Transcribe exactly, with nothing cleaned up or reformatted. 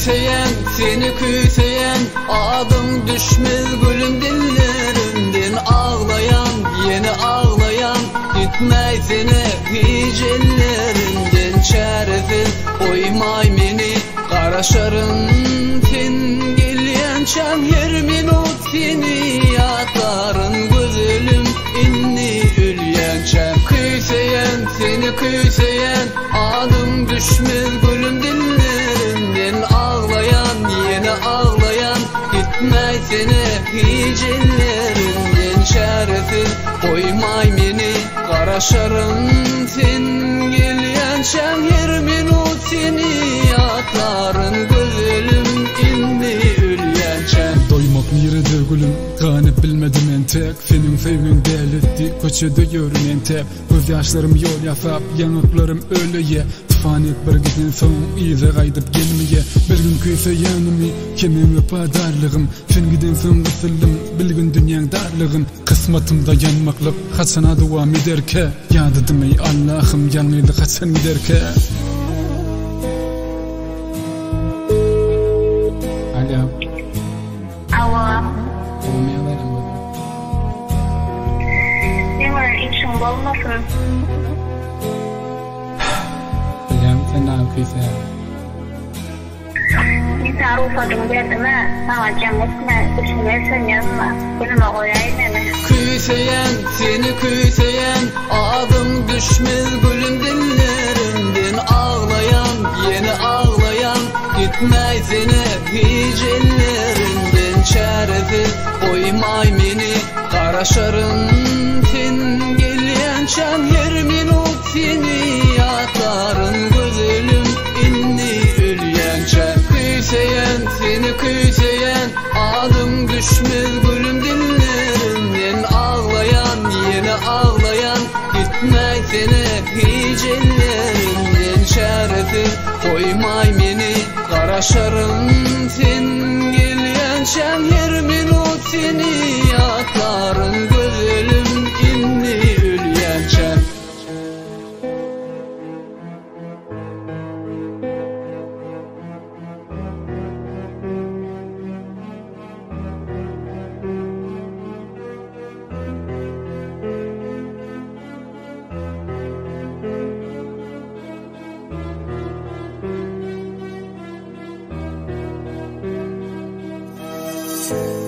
küyseyen, seni küyseyen, adım düşmez gülüm dillerinden. Ağlayan, yeni ağlayan, gitmey seni hiç ellerinden. Çaresiz koymay meni, karaşarın sen gelyençem. Her minut seni yatarın güzelim, inni ülyençem. Küyseyen, seni küyseyen, adım düşmez gülüm dillerinden. Ağlayan, yeni ağlayan, gitmey seni hiç ellerinden. Çaresiz koymay meni, karaşarın sen gelyençem. Her minut seni yatarın güzelim, inni ülyençem. Doymak nerede gülüm, kanıp bilmedim en tek. Senin sevgin delitti, köçede yürünen tek. Göz yaşlarım yol yasap, yanıklarım öyleye. Tufanet bir gidin son, iyice kaydıp gelmeye. Bir gün küyse yanımı, kemin vefadarlığım. Sen gidin son kısıldım, bilgin dünyan darlığın. Kısmatımda yanmaklık, hasana devam ederke. Yadıdım ey Allah'ım, yanıydı hasan giderke. Alo. Alo. Olmayanlarım var. Ne var, için olmasın? Bilem, sen ne yapıyorsun? Bir sarı ufadım verdim ha. Sana cemesine, içine yazma. Benimle koyayım hemen. Küyseyen, seni küyseyen, adım düşmez gülüm dillerinden. Ağlayan, yeni ağlayan, gitmey seni hiç ellerinden. Çaresiz koymay meni, karaşarın sen gelyençem. Her minut seni yatarın güzelim, inni ülyençem. Küyseyen, seni küyseyen, adım düşmez gülüm dillerinden. Ağlayan, yeni ağlayan, gitmey seni hiç ellerinden. Çaresiz koymay meni, karaşarın sen gelyençem. Her minut seni yatarın güzelim, inni ülyençem. Thank you.